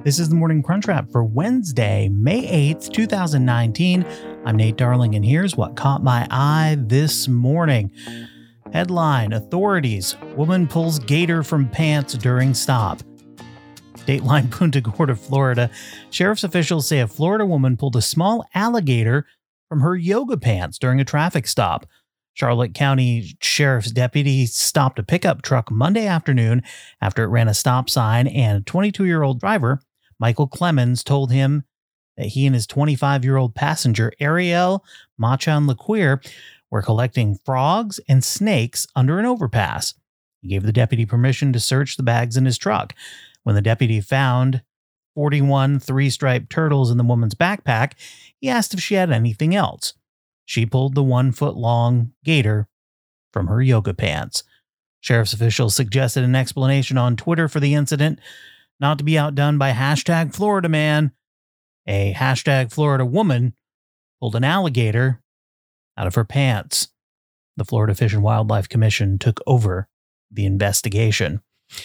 This is the Morning Crunch Wrap for Wednesday, May 8th, 2019. I'm Nate Darling, and here's what caught my eye this morning. Headline, authorities, woman pulls gator from pants during stop. Dateline Punta Gorda, Florida. Sheriff's officials say a Florida woman pulled a small alligator from her yoga pants during a traffic stop. Charlotte County Sheriff's deputy stopped a pickup truck Monday afternoon after it ran a stop sign, and a 22-year-old driver, Michael Clemens, told him that he and his 25-year-old passenger, Ariel Machan Laquire, were collecting frogs and snakes under an overpass. He gave the deputy permission to search the bags in his truck. When the deputy found 41 three-striped turtles in the woman's backpack, he asked if she had anything else. She pulled the 1-foot-long gator from her yoga pants. Sheriff's officials suggested an explanation on Twitter for the incident, not to be outdone by hashtag Florida man. A hashtag Florida woman pulled an alligator out of her pants. The Florida Fish and Wildlife Commission took over the investigation.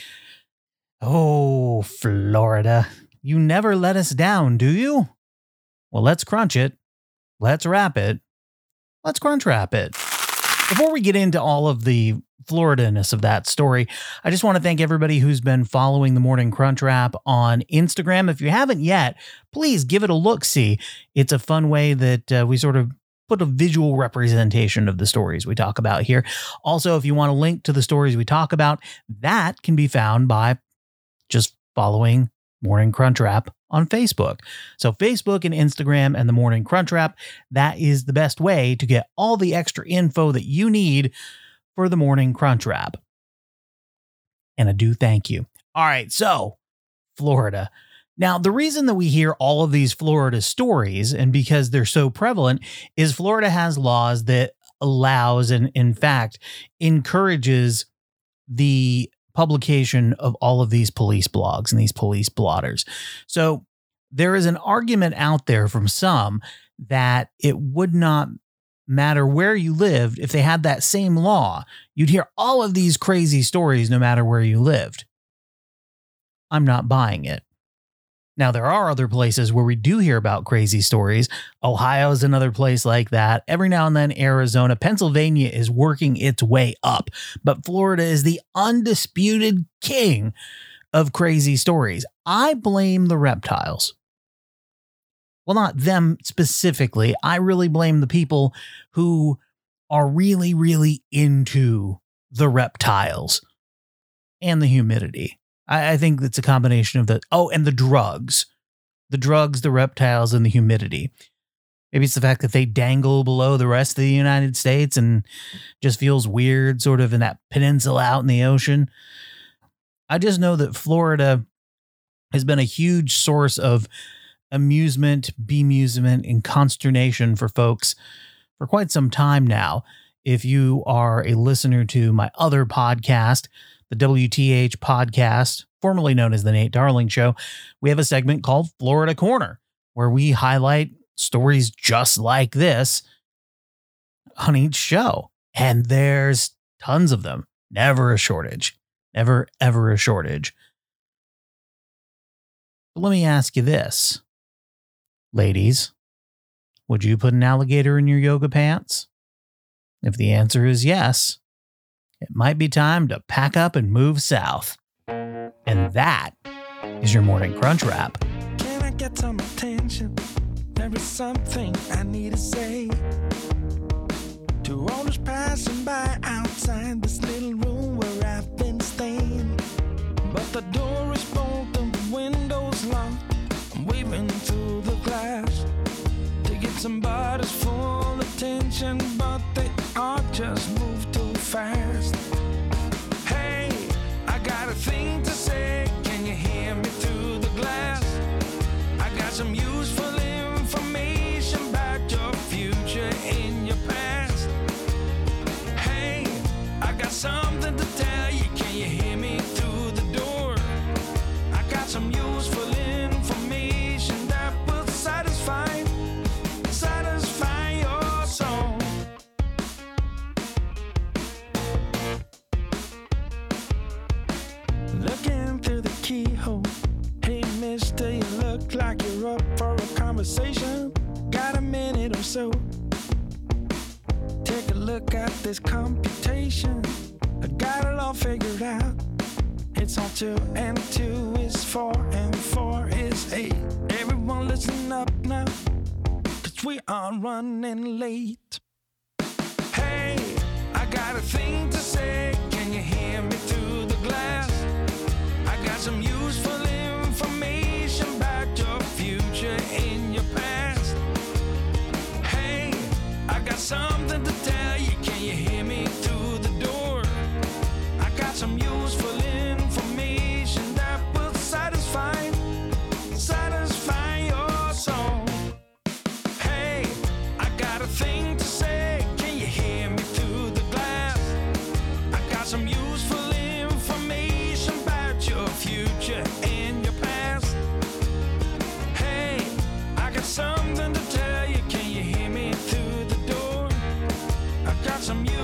Oh, Florida, you never let us down, do you? Well, let's crunch it. Let's wrap it. Let's crunch wrap it. Before we get into all of the Florida-ness of that story, I just want to thank everybody who's been following the Morning Crunch Wrap on Instagram. If you haven't yet, please give it a look-see. It's a fun way that we sort of put a visual representation of the stories we talk about here. Also, if you want a link to the stories we talk about, that can be found by just following Morning Crunch Wrap on Facebook. So Facebook and Instagram and the Morning Crunch Wrap, that is the best way to get all the extra info that you need for the Morning Crunch Wrap. And I do thank you. All right, so Florida. Now, the reason that we hear all of these Florida stories, and because they're so prevalent, is Florida has laws that allows and, in fact, encourages the publication of all of these police blogs and these police blotters. So there is an argument out there from some that it would not matter where you lived if they had that same law. You'd hear all of these crazy stories no matter where you lived. I'm not buying it. Now, there are other places where we do hear about crazy stories. Ohio is another place like that. Every now and then, Arizona, Pennsylvania is working its way up. But Florida is the undisputed king of crazy stories. I blame the reptiles. Well, not them specifically. I really blame the people who are really, really into the reptiles and the humidity. I think it's a combination of and the drugs, the reptiles, and the humidity. Maybe it's the fact that they dangle below the rest of the United States and just feels weird, sort of in that peninsula out in the ocean. I just know that Florida has been a huge source of amusement, bemusement, and consternation for folks for quite some time now. If you are a listener to my other podcast, the WTH podcast, formerly known as the Nate Darling Show, we have a segment called Florida Corner, where we highlight stories just like this on each show. And there's tons of them. Never a shortage. Never, ever a shortage. But let me ask you this. Ladies, would you put an alligator in your yoga pants? If the answer is yes, it might be time to pack up and move south. And that is your Morning Crunch Wrap. Can I get some attention? There is something I need to say to all those passing by outside this little room where I've been staying. But the door is bolted, the window's locked. I'm waving through the glass to get somebody's full attention, but they all just move too fast. Hey, I got a thing to say. Can you hear me through the glass? I got some useful information about your future in your past. Hey, I got something to tell you. Can you hear me through the door? I got some useful information that will satisfy your soul. Look conversation. Got a minute or so. Take a look at this computation. I got it all figured out. It's all 2 and 2 is 4 and 4 is 8. Everyone listen up now, 'cause we are running late. Hey, I got a thing to say. Can you hear me through the glass? I got some useful information about your future and your past. Hey, I got something to tell you. Can you hear me through the door? I got some useful information that will satisfy your soul. Hey, I got a thing to say. Can you hear me through the glass? I got some useful information about your future and your past. Hey, I got something to tell you. Can you hear me through the door? I got some